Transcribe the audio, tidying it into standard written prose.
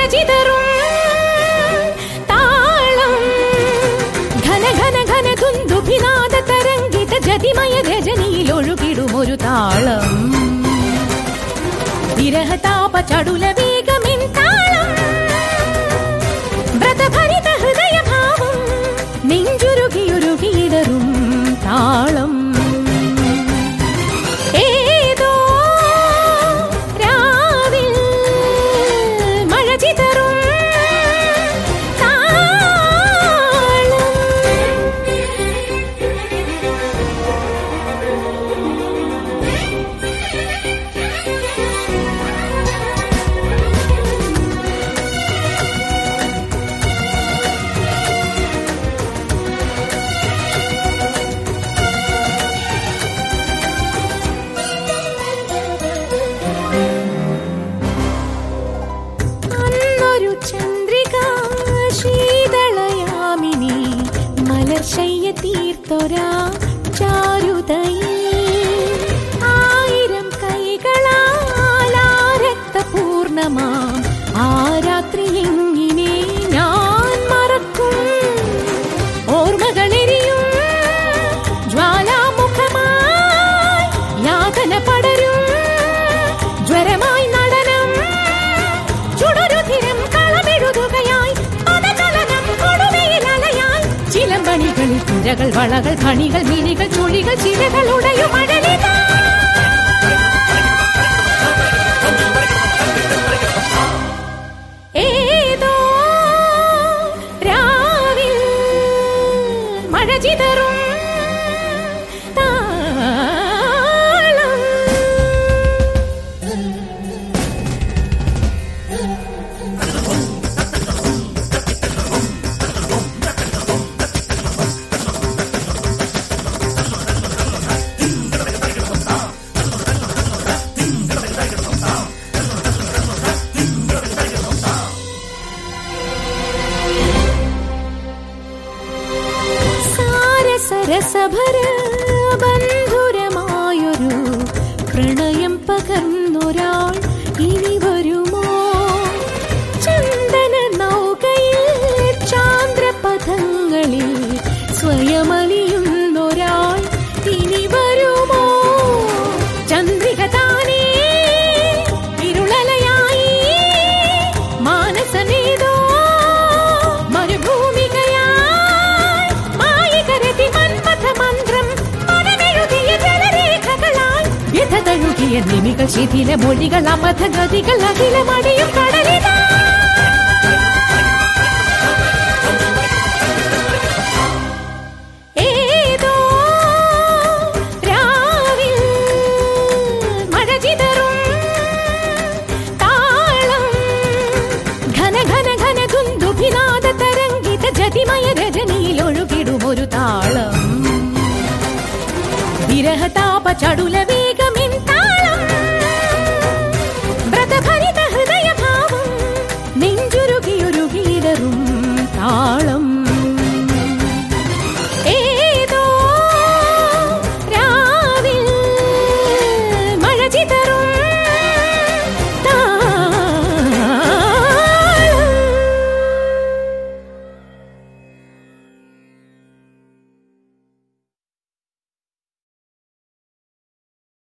മഴചിതറും താളം ഘന ഘന ഘന ദുന്ദുഭിനാദ തരംഗിത ജതിമയ രജനിയിൽ ഒഴുകിടുമൊരു താളം വിരഹതാപ ചടുല വേഗമെൻ താളം വ്രതഭരിത ഹൃദയഭാവം നെഞ്ചുരുകിയുരുകിയിടറും താളം ഏതോ രാവിൽ മഴചിതറും ശയ്യ തീർത്തൊരാ ചാരുതയിൽ ആയിരം കൈകളാൽ രക്തപൂർണമാം ആ രാത്രി എങ്ങിനെ ഞാൻ മറക്കും ഓർമ്മകളെരിയും ജ്വാലാമുഖമായി യാതന പടരും ജ്വരമായി നടനം ചുടരുധിരം കളമെഴുതുകയായി ചിലമ്പണികളിൽ പുരകൾ വളകൾ ഖണികൾ മിനികൾ ചുഴികൾ ചിരകൾ ഉടയും അഴലിത ഏതോ രാവിൽ മഴചിതറും താളം രസഭര ബന്ധുരമായൊരു പ്രണയം പകർന്നൊരാൾ ഇനി വരുമോ ചന്ദന നൗകയിൽ ചാന്ദ്രപഥങ്ങളിൽ സ്വയമലിയുന്നൊരാൾ ഇനി വരുമോ ചന്ദ്രിക താനേ ഇരുളലയായി മാനസമേതോ തഴുകിയ നിമികൾ ശിഥില മൊഴികൾ അപഥഗതികൾ അഖിലമടിയും കടലിതാ ഏതോ രാവിൽ മഴചിതറും താളം ഘന ഘന ഘന ദുന്ദുഭിനാദ തരംഗിത ജതിമയ രജനിയിൽ ഒഴുകിടുമൊരു താളം വിരഹതാപ ചടുല